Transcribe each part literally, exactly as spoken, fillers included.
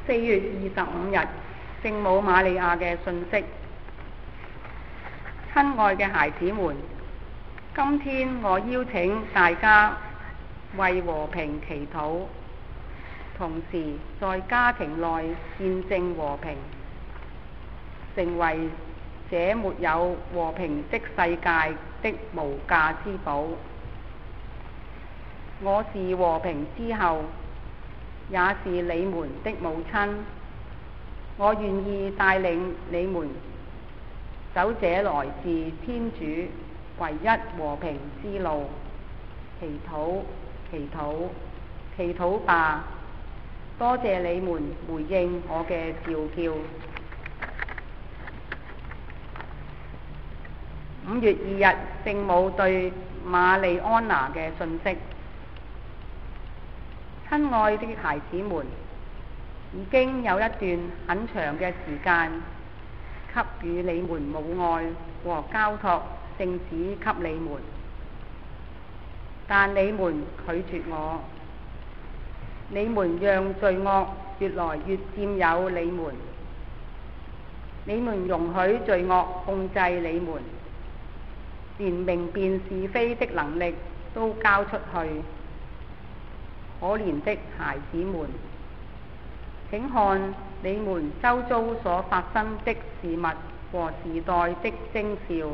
四月二十五日，聖母瑪利亞嘅訊息。親愛嘅孩子們，今天我邀請大家為和平祈禱，同時在家庭內見證和平，成為這沒有和平的世界的無價之寶。我是和平之后，也是你們的母親。我願意帶領你們走這來自天主唯一和平之路。祈禱，祈禱，祈禱吧！多謝你們回應我嘅召叫。五月二日，聖母對瑪麗安娜嘅訊息。親愛的孩子們，已經有一段很長嘅時間給予你們母愛和交託聖子給你們，但你們拒絕我，你們讓罪惡越來越佔有你們，你們容許罪惡控制你們，連明辨是非的能力都交出去。可憐的孩子們，請看你們周遭所發生的事物和時代的徵兆。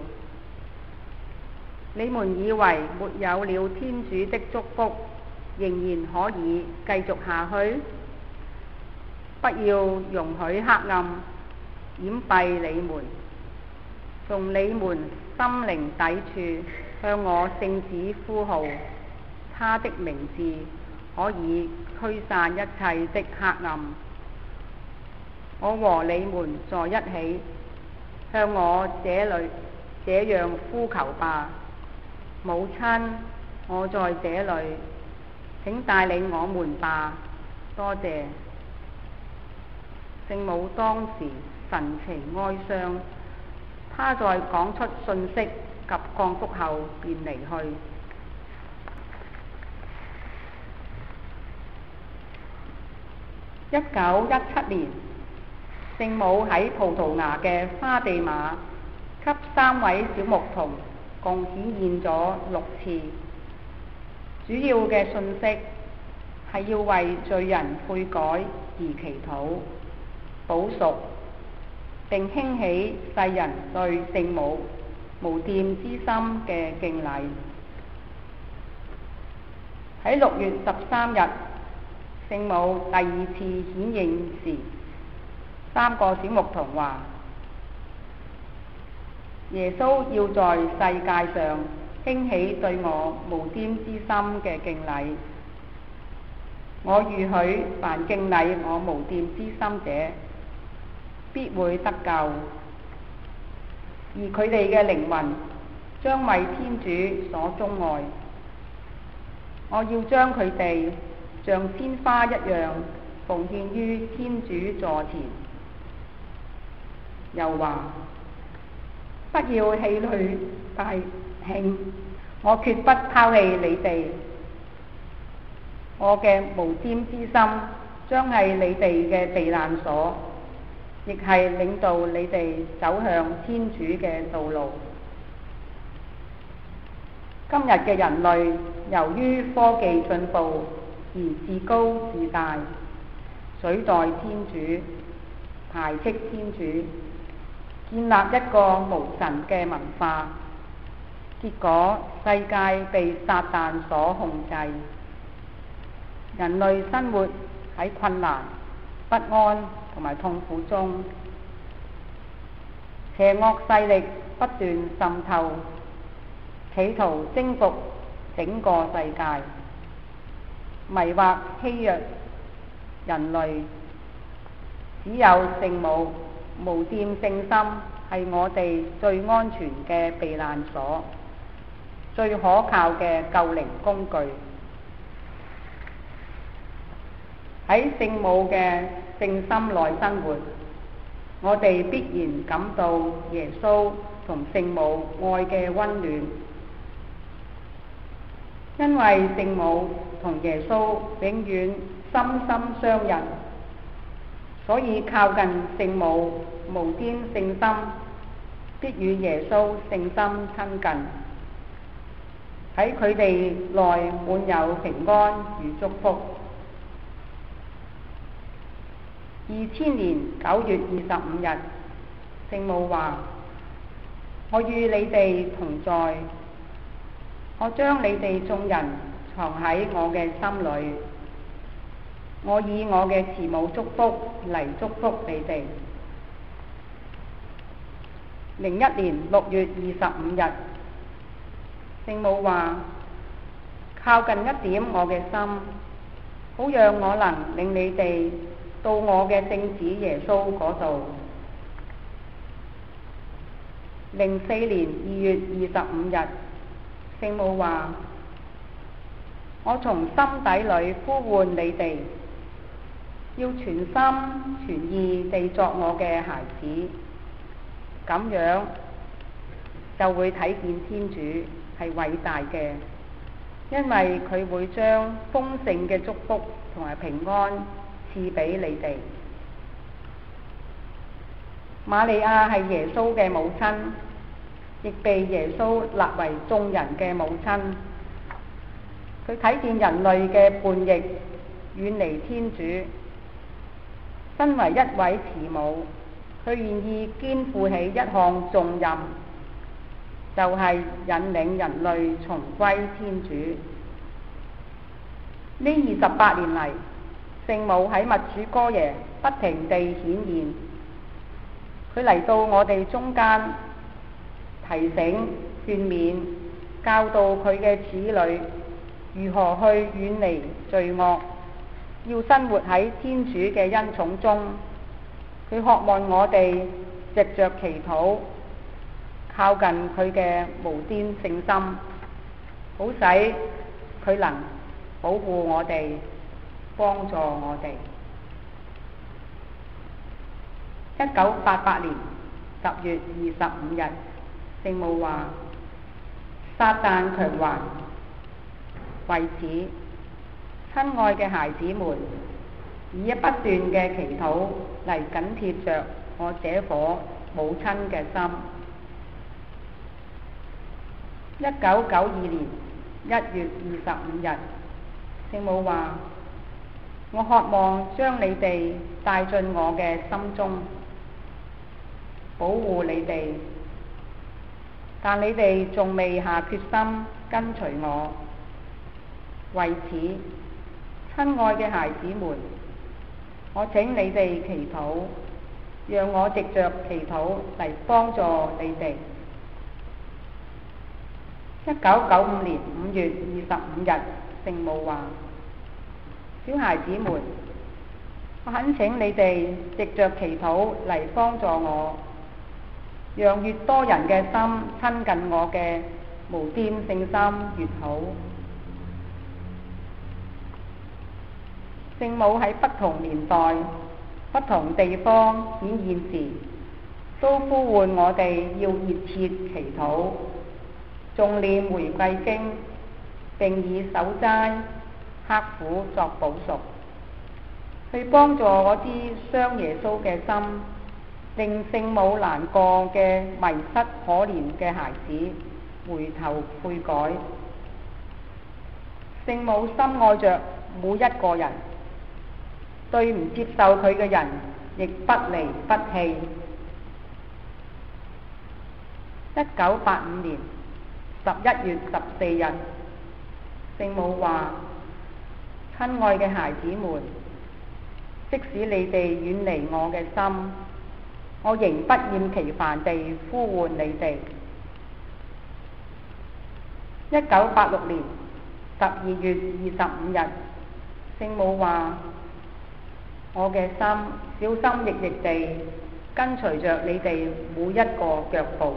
你們以為沒有了天主的祝福，仍然可以繼續下去？不要容許黑暗掩蔽你們，從你們心靈底處向我聖子呼號，他的名字可以驅散一切的黑暗。我和你們在一起，向我這裏這樣呼求吧。母親，我在這裏，請帶領我們吧。多謝。聖母當時神情哀傷，她在講出訊息及降福後便離去。一九一七年，聖母喺葡萄牙嘅花地瑪給三位小牧童共顯現咗六次。主要嘅訊息係要為罪人悔改而祈禱、補贖，並興起世人對聖母無玷之心嘅敬禮。喺六月十三日，聖母第二次顯現時，三個小牧童話：耶穌要在世界上興起對我無玷之心嘅敬禮。我預許凡敬禮我無玷之心者，必會得救，而佢哋嘅靈魂將為天主所鍾愛。我要將佢哋像鮮花一樣奉獻於天主座前。又話：不要氣餒大慶，我決不拋棄你哋。我嘅無玷之心將係你哋嘅避難所，亦係領導你哋走向天主嘅道路。今日嘅人類由於科技進步而自高自大，取代天主，排斥天主，建立一個無神嘅文化，結果世界被撒旦所控制，人類生活喺困難、不安同埋痛苦中，邪惡勢力不斷滲透，企圖征服整個世界，迷惑欺弱人類。只有聖母無玷聖心係我哋最安全嘅避難所，最可靠嘅救靈工具。喺聖母嘅聖心內生活，我哋必然感到耶穌同聖母愛嘅溫暖，因為聖母同耶穌永遠心心相印。 所以靠近聖母無玷聖心，必與耶穌聖心親近，喺佢哋內滿有平安與祝福。二千年九月二十五日，聖母話：我與你哋同在，我將你哋眾人藏喺我嘅心裏，我以我嘅慈母祝福嚟祝福你哋。零一年六月二十五日，聖母話：靠近一點我嘅心，好讓我能領你哋到我嘅聖子耶穌嗰度。零四年二月二十五日，聖母話：我從心底裏呼喚你哋，要全心全意地作我嘅孩子，咁樣就會睇見天主係偉大嘅，因為佢會將豐盛嘅祝福同埋平安賜俾你哋。瑪利亞係耶穌嘅母親，亦被耶穌立為眾人嘅母親。佢睇見人類嘅叛逆，遠離天主。身為一位慈母，佢願意肩負起一項重任，就係、是、引領人類重歸天主。呢二十八年嚟，聖母喺默主哥耶不停地顯現，佢嚟到我哋中間，提醒、勸勉、教導佢嘅子女如何去遠離罪惡，要生活喺天主嘅恩寵中。佢渴望我哋藉着祈禱靠近佢嘅無玷聖心，好使佢能保護我哋，幫助我哋。一九八八年十月二十五日，聖母話：撒旦強橫，為此，親愛嘅孩子們，以一不斷嘅祈禱嚟緊貼着我這顆母親嘅心。一九九二年一月二十五日，聖母話：我渴望將你哋帶進我嘅心中，保護你哋，但你哋仲未下決心跟隨我。為此，親愛嘅孩子們，我請你哋祈禱，讓我藉着祈禱嚟幫助你哋。一九九五年五月二十五日，聖母話：小孩子們，我懇請你哋藉着祈禱嚟幫助我，讓越多人嘅心親近我嘅無玷聖心越好。聖母喺不同年代、不同地方顯現時，都呼喚我哋要熱切祈禱，誦念玫瑰經，並以守齋、刻苦作補贖，去幫助嗰啲傷耶穌嘅心，令聖母難過嘅迷失可憐嘅孩子回頭悔改。聖母深愛着每一個人，對唔接受佢嘅人亦不離不棄。一九八五年十一月十四日，聖母話：親愛嘅孩子們，即使你哋遠離我嘅心，我仍不厭其煩地呼喚你哋。一九八六年十二月二十五日，聖母話：我嘅心小心翼翼地跟隨着你哋每一個腳步，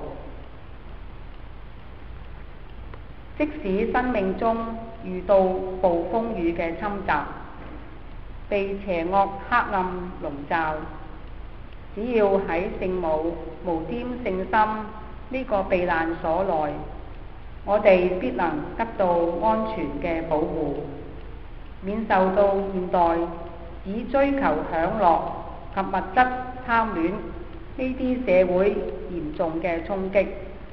即使生命中遇到暴風雨嘅侵襲，被邪惡黑暗籠罩，只要喺聖母無玷聖心呢個避難所內，我哋必能得到安全嘅保護，免受到現代只追求享樂及物質貪戀呢啲社會嚴重嘅衝擊。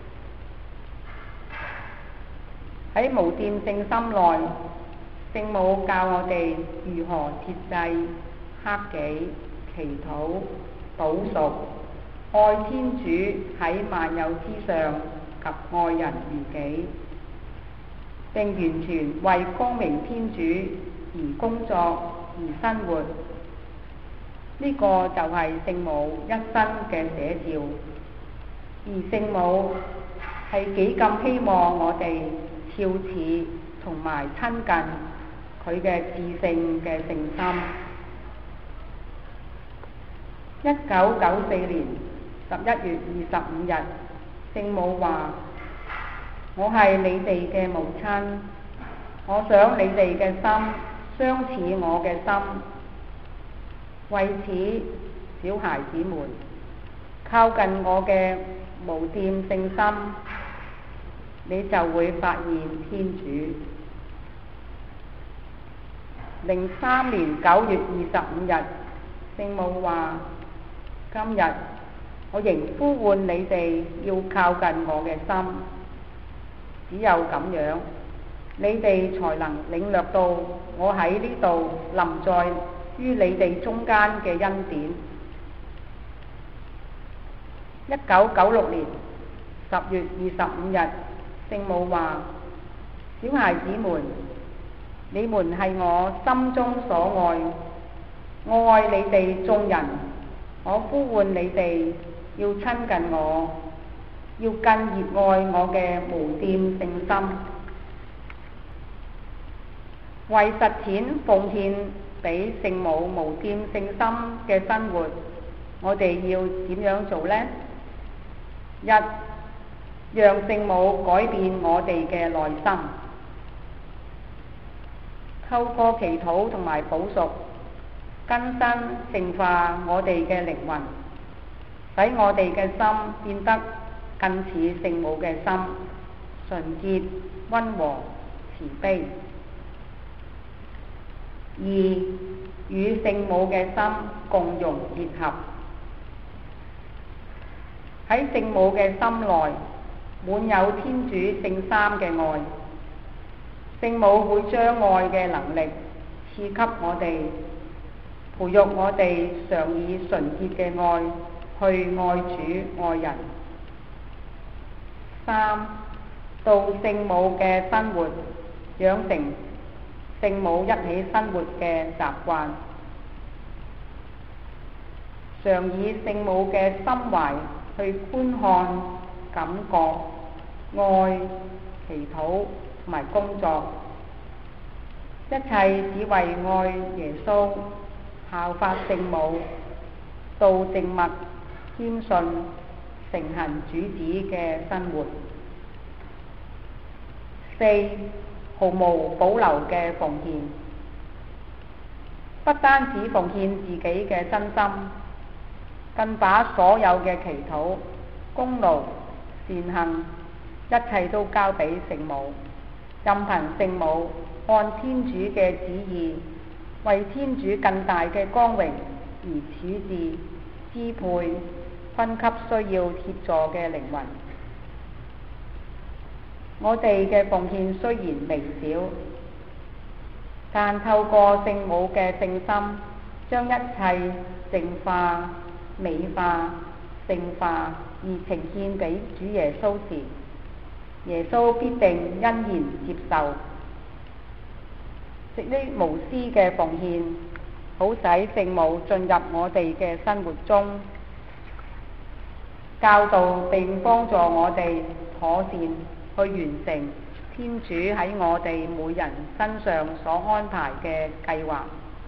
喺無玷聖心內，聖母教我哋如何節制、克己、祈禱、禱贖、愛天主喺萬有之上及愛人如己，並完全為光明天主而工作而生活。呢、這個就係聖母一生嘅寫照。而聖母係幾咁希望我哋肖似同埋親近佢嘅至聖嘅聖心。一九九四年十一月二十五日，聖母話：我係你哋嘅母親，我想你哋嘅心相似我嘅心。為此，小孩子們靠近我嘅無玷聖心，你就會發現天主。零三年九月二十五日，聖母話：今日我仍呼喚你哋要靠近我嘅心，只有咁樣，你哋才能領略到我喺呢度臨在於你哋中間嘅恩典。一九九六年十月二十五日，聖母話：小孩子們，你們係我心中所愛，我愛你哋眾人，我呼喚你哋要親近我，要更熱愛我嘅無玷聖心。為實踐奉獻俾聖母無玷聖心嘅生活，我哋要點樣做呢？一、讓聖母改變我哋嘅內心，透過祈禱同埋補贖，更新淨化我哋嘅靈魂，使我哋嘅心變得更似聖母嘅心，純潔、溫和、慈悲。二、與聖母嘅心共融結合，喺聖母嘅心內滿有天主聖三嘅愛，聖母會將愛嘅能力賜給我哋，培育我哋常以純潔嘅愛去愛主愛人。三、到聖母嘅生活，養成聖母一起生活嘅習慣，常以聖母嘅心懷去觀看、感覺、愛、祈禱同埋工作，一切只為愛耶穌，效法聖母，到靜默、謙遜、承行主旨嘅生活。四、毫無保留嘅奉獻，不單止奉獻自己嘅真心，更把所有嘅祈禱、功勞、善行，一切都交俾聖母，任憑聖母按天主嘅旨意，為天主更大嘅光榮而處置、支配、分給需要協助嘅靈魂。我哋嘅奉獻雖然微小，但透過聖母嘅聖心，將一切淨化、美化、聖化而呈獻俾主耶穌時，耶穌必定欣然接受。藉呢無私嘅奉獻，好使聖母進入我哋嘅生活中，教導並幫助我哋妥善去完成天主喺我哋每人身上所安排嘅計劃。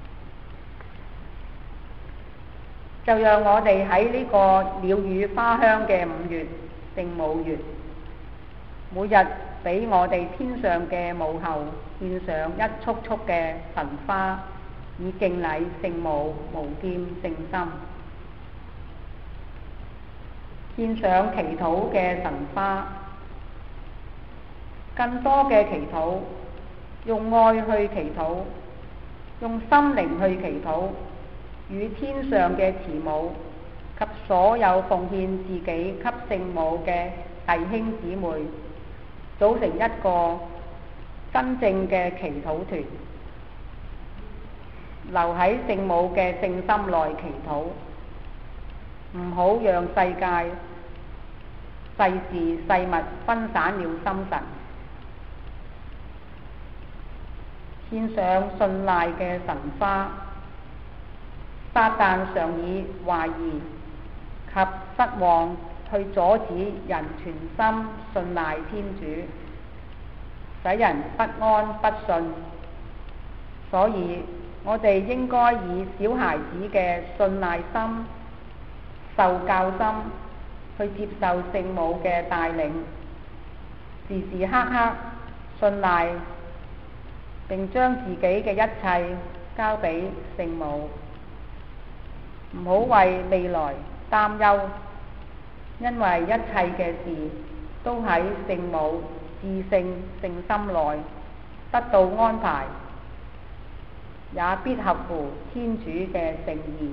就讓我哋喺呢個鳥語花香嘅五月聖母月，每日俾我哋天上嘅母后獻上一束束嘅神花，以敬禮聖母無玷聖心。獻上祈禱嘅神花，更多嘅祈禱，用愛去祈禱，用心靈去祈禱， 與天上嘅慈母及所有奉獻自己給聖母嘅弟兄姊妹，組成一個真正嘅祈禱團，留喺聖母嘅聖心內祈禱，唔好讓世界世事世物分散了心神，獻上信賴嘅神花。撒旦常以懷疑及失望去阻止人全心信賴天主，使人不安不信。所以我哋應該以小孩子嘅信賴心、受教心去接受聖母嘅帶領，時時刻刻信賴並將自己嘅一切交俾聖母，唔好為未來擔憂，因為一切嘅事都喺聖母至聖聖心內得到安排，也必合乎天主嘅聖意。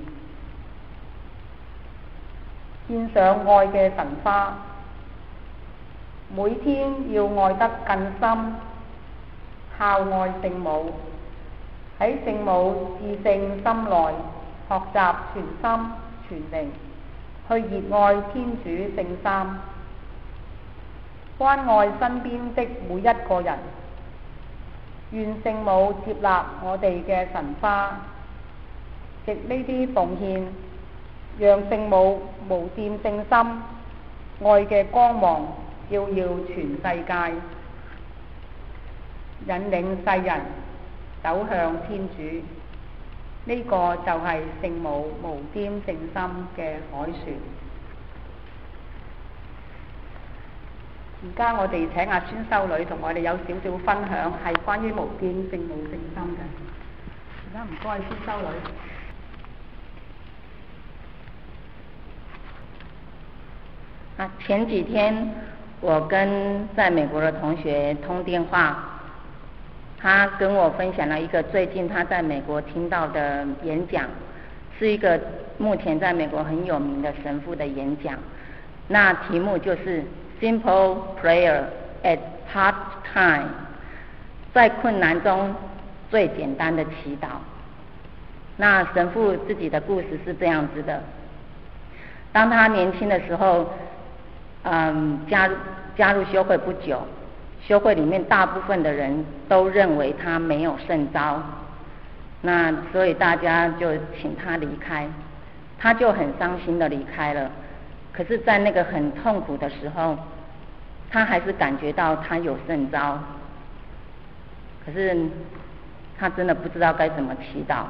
獻上愛嘅神花，每天要愛得更深，孝愛聖母，喺聖母至聖心內學習全心全靈去熱愛天主聖三，關愛身邊的每一個人。願聖母接納我哋嘅神花，藉呢啲奉獻，讓聖母無玷聖心，愛嘅光芒照耀全世界，引領世人走向天主。呢、這個就係聖母無玷聖心嘅凱旋。而家我哋請阿孫修女同我哋有少少分享，係關於無玷聖母聖心嘅。而家唔該孫修女。 啊，前幾天我跟在美國的同學通電話，他跟我分享了一個最近他在美國聽到的演講，是一個目前在美國很有名的神父的演講。那題目就是 Simple Prayer at Hard Time， 在困難中最簡單的祈禱。那神父自己的故事是這樣子的，當他年輕的時候，嗯，加入加入修會不久，修會裏面大部分的人都認為他沒有聖召，那所以大家就請他離開，他就很傷心的離開了。可是在那個很痛苦的時候，他還是感覺到他有聖召，可是他真的不知道該怎麼祈禱，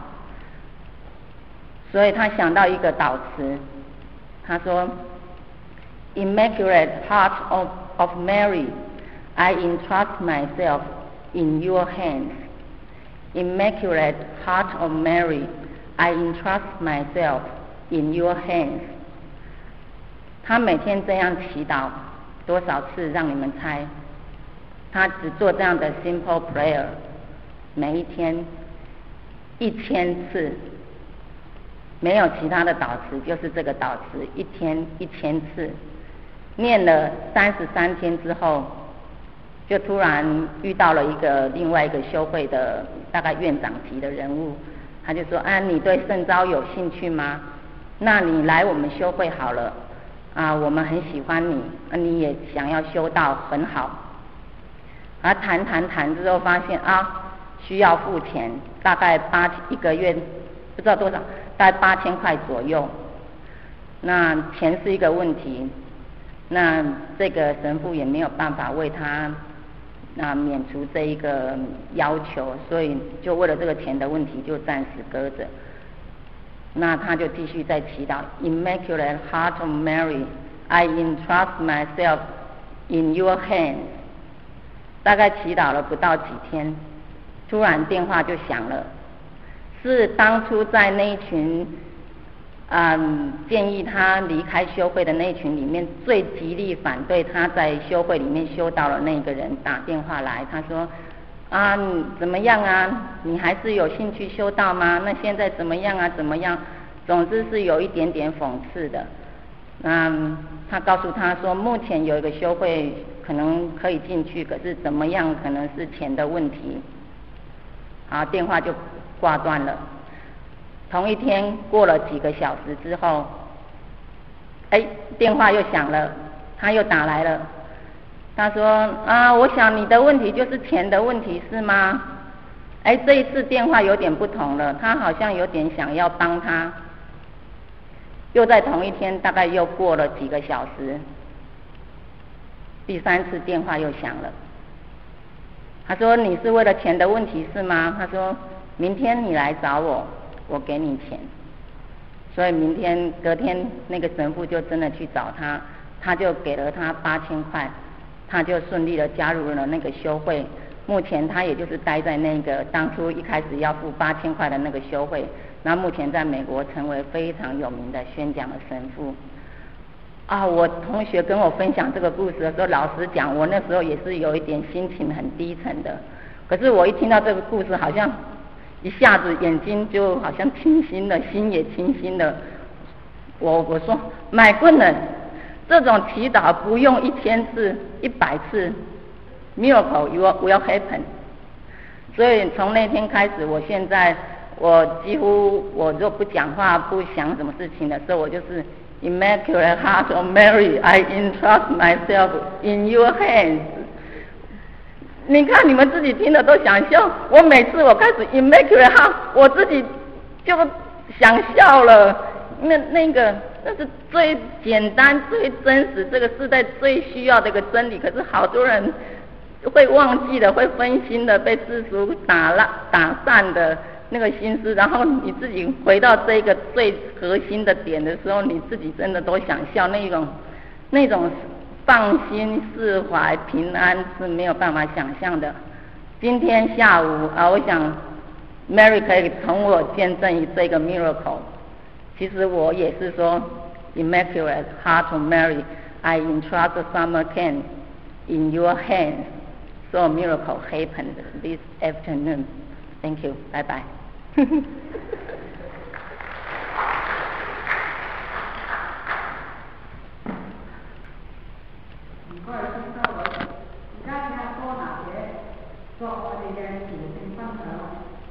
所以他想到一個禱詞，他說 Immaculate Heart of, of Mary, I entrust myself in your hands. Immaculate Heart of Mary, I entrust myself in your hands. 他每天這樣祈禱多少次？讓你們猜。他只做這樣的 simple prayer， 每一天一千次，沒有其他的禱詞，就是這個禱詞，一天一千次。念了三十三天之後，就突然遇到了一個另外一個修會的大概院長級的人物，他就說：啊，你對聖召有興趣嗎？那你來我們修會好了，啊，我們很喜歡你，啊，你也想要修道，很好。而談談談之後發現啊，需要付錢，大概八一個月不知道多少，大概八千塊左右。那錢是一個問題。那這個神父也沒有辦法為他啊免除這一個要求，所以就為了這個錢的問題就暫時擱着。那他就繼續在祈禱 Immaculate Heart of Mary, I entrust myself in your hands。大概祈禱了不到幾天，突然電話就響了，是當初在那一群嗯，建議他離開修會的那一群裡面最極力反對他在修會裡面修道的那個人打電話來，他說： 啊，你怎么样啊？你还是有兴趣修道吗？那现在怎么样啊？怎么样？总之是有一点点讽刺的。嗯，他告诉他说，目前有一个修会可能可以进去，可是怎么样可能是钱的问题。好，电话就挂断了。同一天过了几个小时之后，哎，电话又响了，他又打来了。他说啊，我想你的问题就是钱的问题是吗？哎，这一次电话有点不同了，他好像有点想要帮他。又在同一天，大概又过了几个小时，第三次电话又响了。他说你是为了钱的问题是吗？他说明天你来找我，我给你钱。所以明天隔天那个神父就真的去找他，他就给了他八千块，他就顺利的加入了那个修会。目前他也就是待在那个当初一开始要付八千块的那个修会，那目前在美国成为非常有名的宣讲的神父。啊，我同学跟我分享这个故事的时候，老实讲，我那时候也是有一点心情很低沉的。可是我一听到这个故事，好像一下子眼睛就好像清新了，心也清新了。我我说 ，My goodness， 这种祈祷不用一千次、一百次 ，miracle will will happen。所以从那天开始，我现在我几乎我若不讲话、不想什么事情的时候，我就是 Immaculate Heart of Mary, I entrust myself in your hands。你看你们自己听了都想笑，我每次我开始 Immaculate Heart， 我自己就想笑了。那那个那是最简单、最真实，这个时代最需要的一个真理。可是好多人会忘记的，会分心的，被世俗打烂、打散的那个心思，然后你自己回到这个最核心的点的时候，你自己真的都想笑，那种那种放心、释怀、平安是没有办法想象的。今天下午啊，我想 Mary 可以从我见证于这个 miracle。其实我也是说 Immaculate Heart of Mary, I entrust Summer Camp in your hands. So a miracle happened this afternoon. Thank you. Bye bye. 唔該，先生女，而家睇下多拿姐作我哋嘅朝聖分享。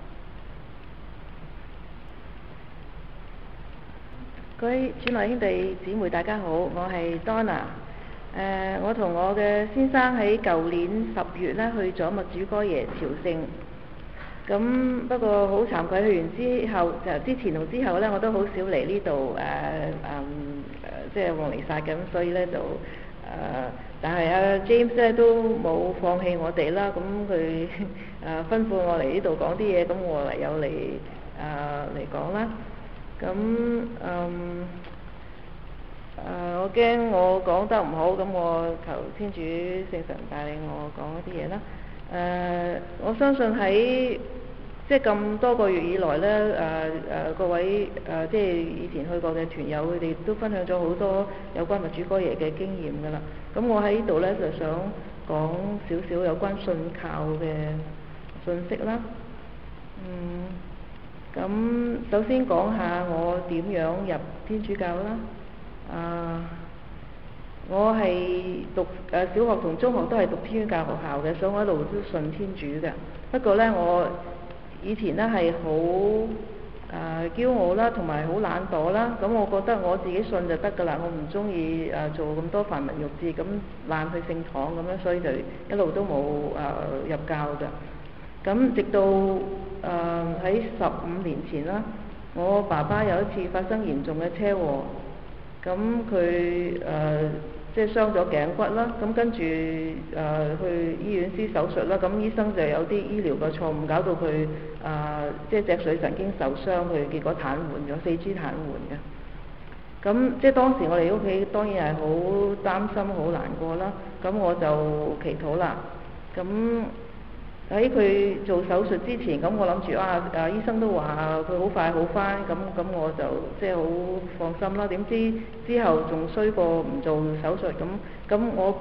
各位主內兄弟姊妹大家好，我係 Donna。誒、呃，我同我嘅先生喺舊年十月咧去咗默主哥爺朝聖。咁不過好慚愧，去完之後就之前同之後咧，我都好少嚟呢度誒誒誒，即係望彌撒咁，所以咧就誒、呃，但係阿、啊、James 咧都冇放棄我哋啦。咁佢誒吩咐我嚟呢度講啲嘢，咁我唯有嚟誒嚟講啦。咁嗯誒、呃，我驚我講得唔好，咁我求天主聖神帶領我講一啲嘢啦。誒、呃，我相信喺即係咁多個月以來咧，誒、呃、誒、呃、各位誒、呃、即係以前去過嘅團友，佢哋都分享咗好多有關默主哥爺嘅經驗㗎啦。咁我喺呢度咧就想講少少有關信靠嘅信息啦。嗯。咁首先講下我點樣入天主教啦。啊，我係讀誒、呃、小學同中學都係讀天主教學校嘅，所以我一路都信天主嘅。不過呢，我以前呢係好誒驕傲啦，同埋好懶惰啦。咁我覺得我自己信就得㗎啦，我唔中意誒做咁多繁文縟節，咁懶去聖堂咁樣，所以就一路都冇誒、呃、入教嘅。咁直到誒喺十五年前啦，我爸爸有一次發生嚴重嘅車禍，咁佢誒即係傷咗頸骨啦，咁跟住誒、呃、去醫院施手術啦，咁醫生就有啲醫療嘅錯誤，搞到佢誒、呃、即係脊髓神經受傷，佢結果癱瘓咗，四肢癱瘓嘅。咁即係當時我哋屋企當然係好擔心、好難過啦，咁我就祈禱啦，咁。喺佢做手術之前，咁我諗住啊，啊醫生都話佢好快好返，咁咁我就即係好放心啦。點知之後仲衰過唔做手術，咁咁我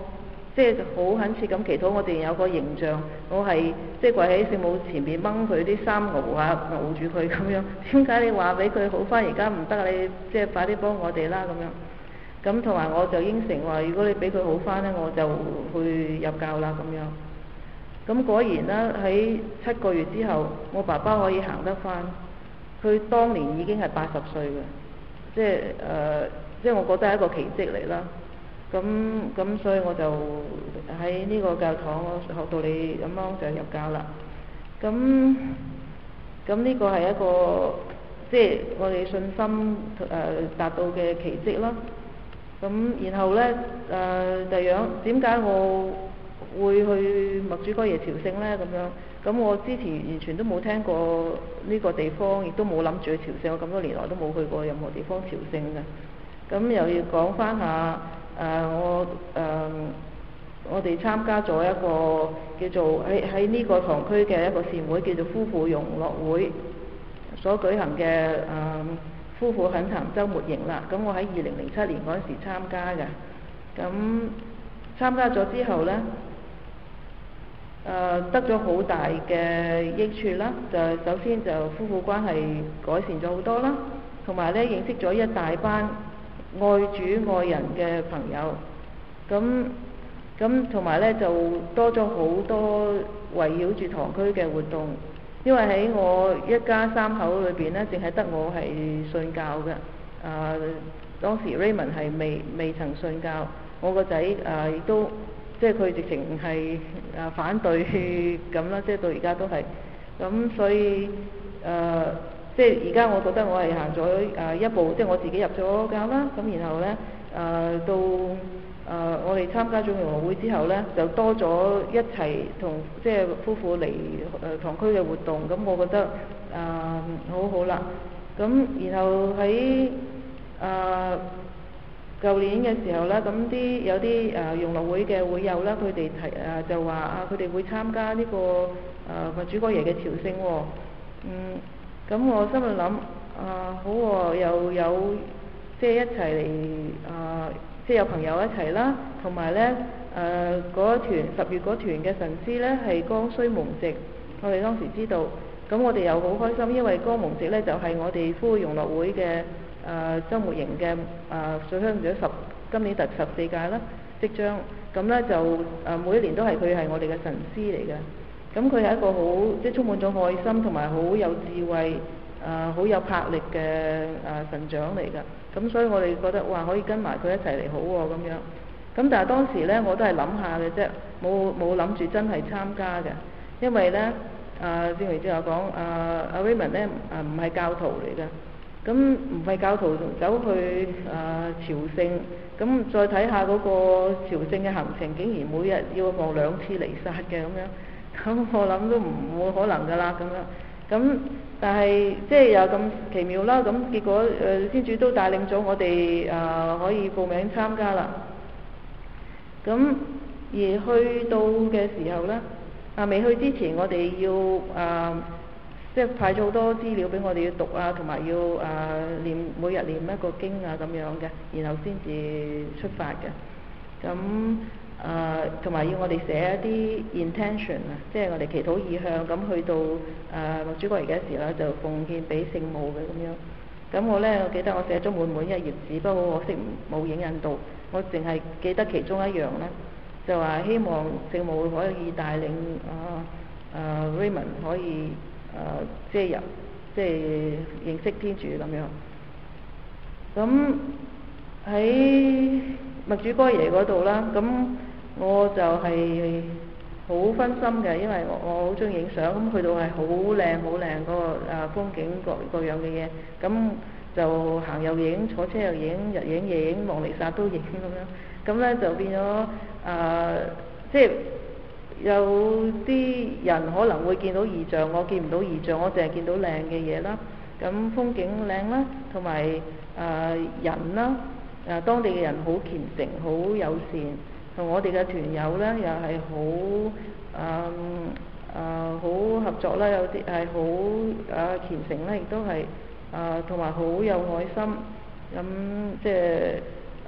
即係好懇切咁祈禱，我哋有個形象，我係即係跪喺聖母前邊掹佢啲衫熬下熬住佢咁樣。點解你話俾佢好翻，而家唔得啊？你即係快啲幫我哋啦咁樣。咁同埋我就應承話，如果你俾佢好翻咧，我就去入教啦咁樣。咁果然啦，喺七個月之後，我爸爸可以行得翻。佢當年已經係八十歲嘅，即係誒、呃，即係我覺得係一個奇蹟嚟啦。咁咁所以我就喺呢個教堂我學到你咁樣就入教啦。咁咁呢個係一個即係我哋信心誒、呃、達到嘅奇蹟啦。咁然後咧誒第二樣，點解我會去默主哥耶朝聖咧？咁樣咁我之前完全都冇聽過呢個地方，亦都冇諗住去朝聖。我咁多年來都冇去過任何地方朝聖嘅。咁又要講翻下誒、呃、我誒、呃、我哋參加咗一個叫做喺喺呢個堂區嘅一個善會，叫做夫婦融樂會所舉行嘅誒、呃、夫婦懇談週末營啦。咁我喺二零零七年嗰陣時參加嘅。咁參加咗之後咧，誒、呃、得咗好大嘅益處啦。就首先就夫婦關係改善咗好多啦，同埋咧認識咗一大班愛主愛人嘅朋友。咁咁同埋咧就多咗好多圍繞住堂區嘅活動。因為喺我一家三口裏邊咧，淨係得我係信教嘅。誒、呃、當時 Raymond 係未未曾信教，我個仔誒亦都。即係佢直情係誒反對咁啦，即係到而家都係咁，所以誒、呃、即係而家我覺得我係行咗誒一步，即係我自己入咗教啦。咁然後咧誒、呃、到誒、呃、我哋參加咗融樂會之後咧，就多咗一齊同即係夫婦嚟誒、呃、堂區嘅活動。咁我覺得誒、呃、好好啦。咁然後喺誒。呃舊年嘅時候咧，咁啲有啲誒融樂會嘅會友啦，佢哋提誒、呃、就話啊，佢哋會參加呢、這個誒默主哥爺嘅朝聖喎、哦。嗯，咁我心裏諗啊，好喎、哦，又有即係一齊嚟啊，即係有朋友一齊啦，同埋咧誒嗰團十月嗰團嘅神師咧係江須蒙籍，我哋當時知道，咁我哋又好開心，因為江蒙籍咧就係、是、我哋夫婦融樂會嘅。誒、呃、週末營嘅誒最香咗十今年第十四屆啦，即將咁咧就誒、呃、每一年都係佢係我哋嘅神師嚟嘅。咁佢係一個好即係充滿咗愛心同埋好有智慧誒好、呃、有魄力嘅誒、呃、神長嚟㗎。咁所以我哋覺得哇可以跟埋佢一齊嚟好喎咁樣。咁但係當時咧我都係諗下嘅啫，冇冇諗住真係參加嘅，因為咧誒正如之後講誒阿 Raymond 咧誒唔係教徒嚟嘅。咁唔係教徒走去誒、呃、朝聖，咁再睇下嗰個朝聖嘅行程，竟然每日要望兩次彌撒嘅咁樣，咁我諗都唔會可能㗎啦咁樣。咁但係即係又咁奇妙啦，咁結果誒、呃、天主都帶領咗我哋誒、呃、可以報名參加啦。咁而去到嘅時候咧，啊未去之前我哋要誒。呃即係派咗好多資料俾我哋要讀啊，同埋要誒、呃、念每日念一個經啊咁樣嘅，然後先至出發嘅。咁誒同埋要我哋寫一啲 intention 啊，即係我哋祈禱意向，咁去到誒默主哥爺嘅時候咧，就奉獻俾聖母嘅咁樣。咁我咧，我記得我寫咗滿滿一頁紙，不過可惜冇影印到，我淨係記得其中一樣咧，就話希望聖母可以帶領啊誒 Raymond 可以。誒、呃，即係入，即係認識天主咁樣。咁喺默主哥爺嗰度啦，咁我就係好分心嘅，因為我我好中意影相，咁去到係好靚好靚嗰個誒、呃、風景各各樣嘅嘢，咁就行又影，坐車又影，日影夜影，望彌撒都影咁樣，咁咧就變咗誒、呃，即係。有啲人可能會見到異象，我見唔到異象，我淨係見到靚嘅嘢啦。咁風景靚啦，同埋誒人啦，誒、呃、當地嘅人好虔誠、好友善，同我哋嘅團友咧又係好誒誒好合作啦，有啲係好誒虔誠咧，亦都係誒同埋好有愛心。咁即係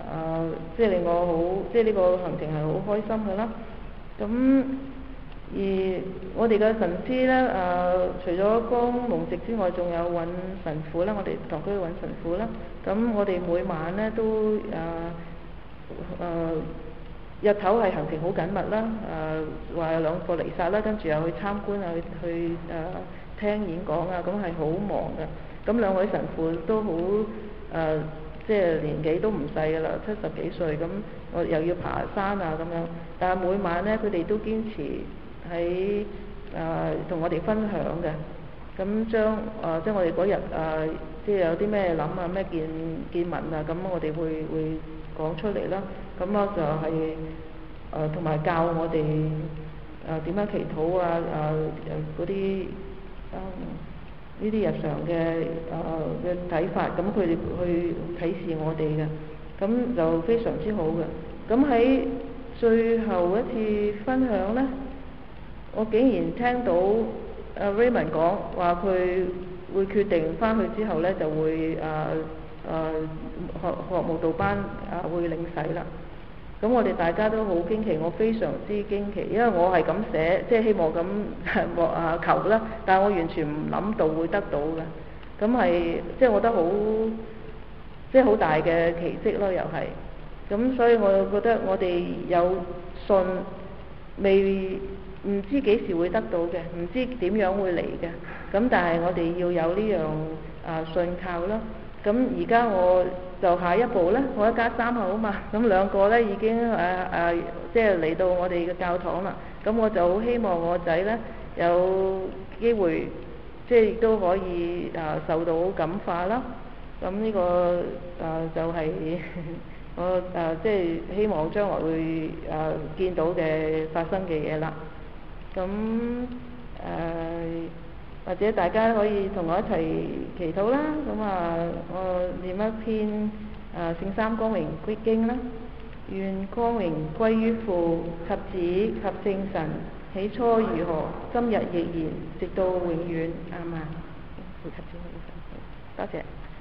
呃，即係令我好，即係呢個行程係好開心嘅啦。咁而我哋嘅神師呢，誒、呃、除咗幫蒙植之外，仲有揾神父啦，我哋堂區揾神父啦。咁我哋每晚呢都誒誒、呃呃、日頭係行程好緊密啦，誒話有兩個彌撒啦，跟住又去參觀啊，去去誒、呃、聽演講啊，咁係好忙嘅。咁兩位神父都好誒。呃即係年紀都唔細㗎啦，七十幾歲，咁我又要爬山啊咁樣，但係每晚呢，佢哋都堅持喺誒同我哋分享嘅，咁將誒、呃、即係我哋嗰日誒即係有啲咩諗啊，咩見見聞啊，咁我哋會會講出嚟啦，咁啊就係誒同埋教我哋誒點樣祈禱啊，誒誒嗰啲嗯。呢啲日常嘅誒嘅睇法，咁佢哋去啟示我哋嘅，咁就非常之好嘅。咁喺最後一次分享呢，我竟然聽到阿 Raymond 講話佢會決定翻去之後呢，就會誒誒、呃、學學慕道班啊會領洗啦。咁我哋大家都好驚奇，我非常之驚奇，因為我係咁寫，即係希望咁莫啊求啦，但係我完全唔諗到會得到嘅，咁係即係我覺得好，即係好大嘅奇蹟咯，又係，咁所以我覺得我哋有信，未唔知幾時會得到嘅，唔知點樣會嚟嘅，咁但係我哋要有呢樣啊信靠啦。咁而家我就下一步呢，我一家三口嘛，咁兩個呢已經誒誒、啊啊，即係嚟到我哋嘅教堂啦。咁我就好希望我仔呢有機會，即係亦都可以誒、啊、受到感化啦。咁呢、這個誒、啊、就係、是、我誒、啊、即係希望將來會誒、啊、見到嘅發生嘅嘢啦。咁誒。啊或者大家可以同我一齊祈禱啦，咁啊，我念一篇啊聖三光榮歸經啦。願光榮歸於父及子及聖神，起初如何，今日亦然，直到永遠。阿們。多謝。